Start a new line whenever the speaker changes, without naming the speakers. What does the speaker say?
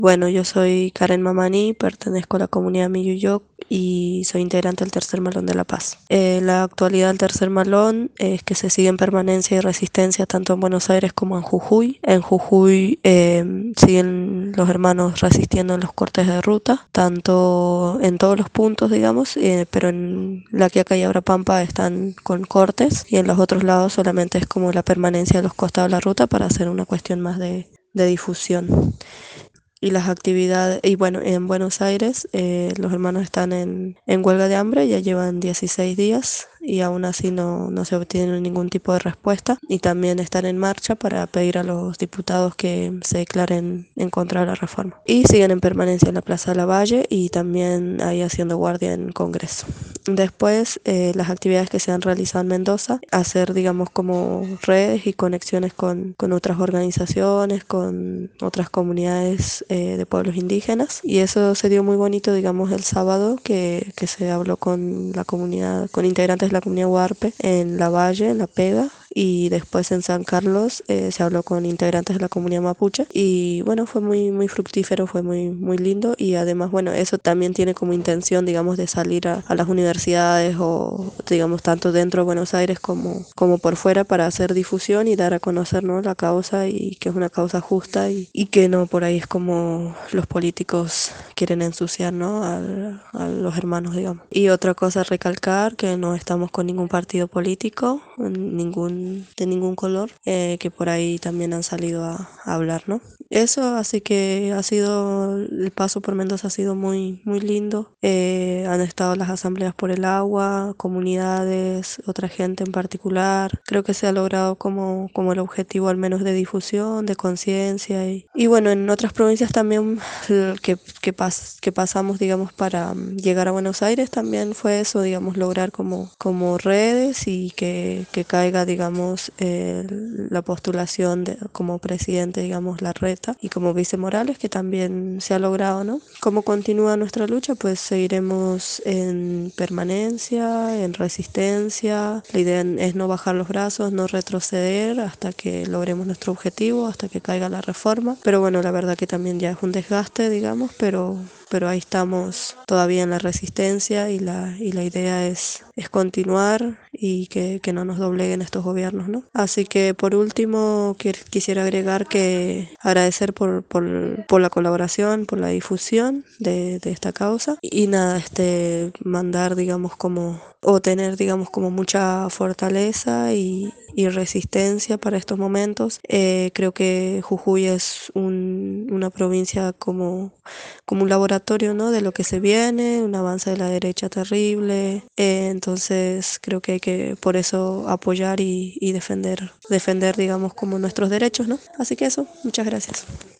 Bueno, yo soy Karen Mamani, pertenezco a la comunidad Miyuyok y soy integrante del Tercer Malón de La Paz. La actualidad del Tercer Malón es que se sigue en permanencia y resistencia tanto en Buenos Aires como en Jujuy. En Jujuy siguen los hermanos resistiendo en los cortes de ruta, tanto en todos los puntos, digamos, pero en La Quiaca y Abrapampa están con cortes y en los otros lados solamente es como la permanencia de los costados de la ruta para hacer una cuestión más de difusión. Y las actividades, y bueno, en Buenos Aires los hermanos están en huelga de hambre, ya llevan 16 días y aún así no se obtiene ningún tipo de respuesta. Y también están en marcha para pedir a los diputados que se declaren en contra de la reforma. Y siguen en permanencia en la Plaza de la Valle y también ahí haciendo guardia en Congreso. Después, las actividades que se han realizado en Mendoza, hacer, digamos, como redes y conexiones con otras organizaciones, con otras comunidades de pueblos indígenas. Y eso se dio muy bonito, digamos, el sábado, que se habló con la comunidad, con integrantes de la comunidad Huarpe en La Valle, en La Pega. Y después en San Carlos se habló con integrantes de la comunidad mapuche y bueno, fue muy fructífero, fue muy lindo y además, bueno, eso también tiene como intención, digamos, de salir a las universidades o, digamos, tanto dentro de Buenos Aires como por fuera para hacer difusión y dar a conocer, ¿no?, la causa y que es una causa justa y que no por ahí es como los políticos quieren ensuciar, ¿no?, a los hermanos, digamos. Y otra cosa a recalcar, que no estamos con ningún partido político, de ningún color, que por ahí también han salido a hablar, ¿no? Eso, así que el paso por Mendoza ha sido muy lindo. Han estado las asambleas por el agua, comunidades, otra gente en particular. Creo que se ha logrado como el objetivo al menos de difusión, de conciencia y bueno, en otras provincias también que pasamos, digamos, para llegar a Buenos Aires también fue eso, digamos, lograr como redes y que caiga, digamos, la postulación como presidente, digamos, Larreta y como vice Morales, que también se ha logrado, ¿no? ¿Cómo continúa nuestra lucha? Pues seguiremos en permanencia, en resistencia. La idea es no bajar los brazos, no retroceder hasta que logremos nuestro objetivo, hasta que caiga la reforma. Pero bueno, la verdad que también ya es un desgaste, digamos, pero ahí estamos todavía en la resistencia y la idea es continuar y que no nos dobleguen estos gobiernos, ¿no? Así que por último quisiera agregar que agradecer por la colaboración, por la difusión de esta causa y nada, mandar, digamos, o tener, digamos, como mucha fortaleza y resistencia para estos momentos. Creo que Jujuy es una provincia como un laboratorio, ¿no?, de lo que se viene, un avance de la derecha terrible. Entonces creo que hay que por eso apoyar y defender, digamos, como nuestros derechos, ¿no? Así que eso, muchas gracias.